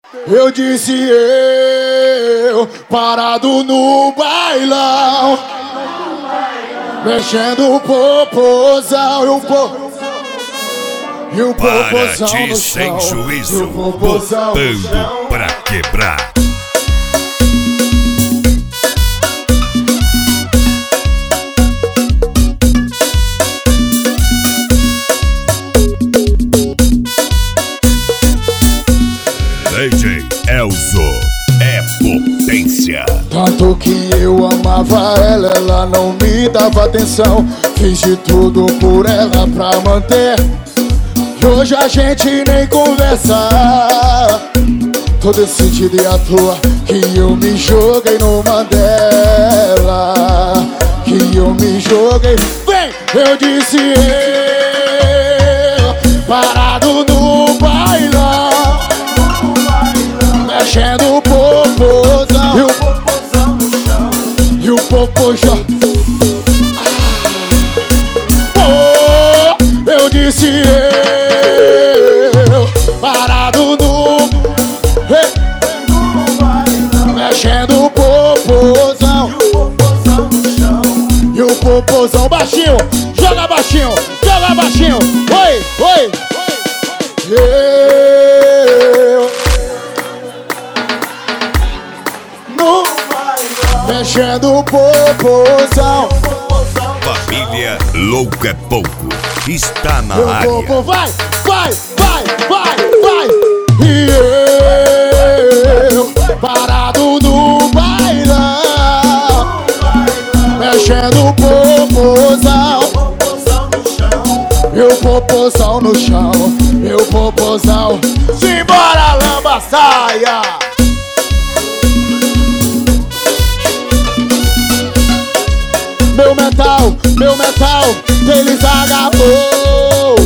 Eu disse eu, parado no bailão, mexendo o popozão e o popozão para no ti sem chão, juízo, botando pra quebrar. DJ Elzo é potência. Tanto que eu amava ela, ela não me dava atenção. Fiz de tudo por ela pra manter. E hoje a gente nem conversa. Tô decidido e à toa que eu me joguei no Mandela. Que eu me joguei. Vem! Eu disse eu, parado no bailão, mexendo o popozão e o popozão. Oh, eu disse eu, parado no mexendo o popozão e o popozão. Baixinho, joga baixinho, joga baixinho. Oi, oi. Mexendo o popozão. Família Louco é Pouco está na Meu área. popo vai, vai, vai, vai, vai. E eu, parado no bailão, mexendo o popozão. Meu popozão no chão, meu popozão. Simbora, lamba, saia. Meu metal, eles agarrou.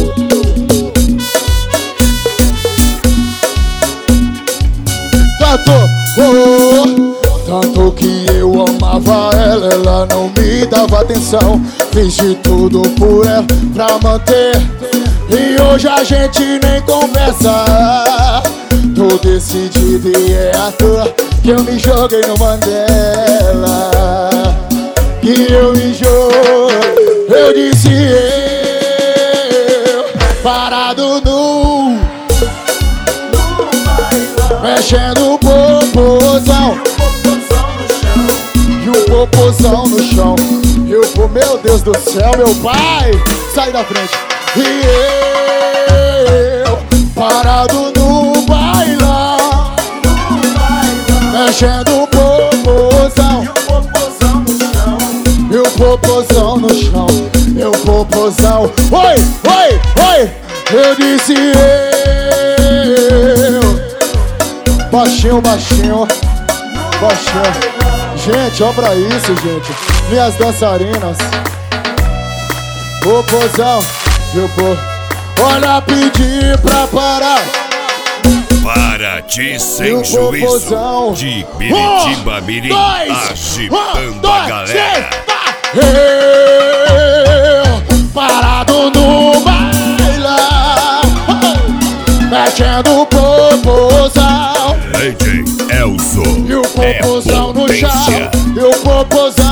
Tanto que eu amava ela, ela não me dava atenção. Fiz de tudo por ela pra manter. E hoje a gente nem conversa. Tô decidido e é à toa que eu me joguei no Mandela. Que eu me jogo, eu disse eu, parado no mexendo o popozão e o popozão no chão. Meu Deus do céu, meu pai, sai da frente. E eu, parado no bailão, mexendo o popozão e o popozão no chão, meu popozão. Oi, oi, oi. Eu disse eu, baixinho, baixinho, baixinho. Gente, ó pra isso, gente. Minhas dançarinas. Popozão, meu povo. Olha, pedir pra parar. Para ti sem juízo, de Biritiba Mirim, agitando a galera. Eu, parado no bailão, mexendo o popozão. DJ Elzo E o popozão é no chão, potência. e o popozão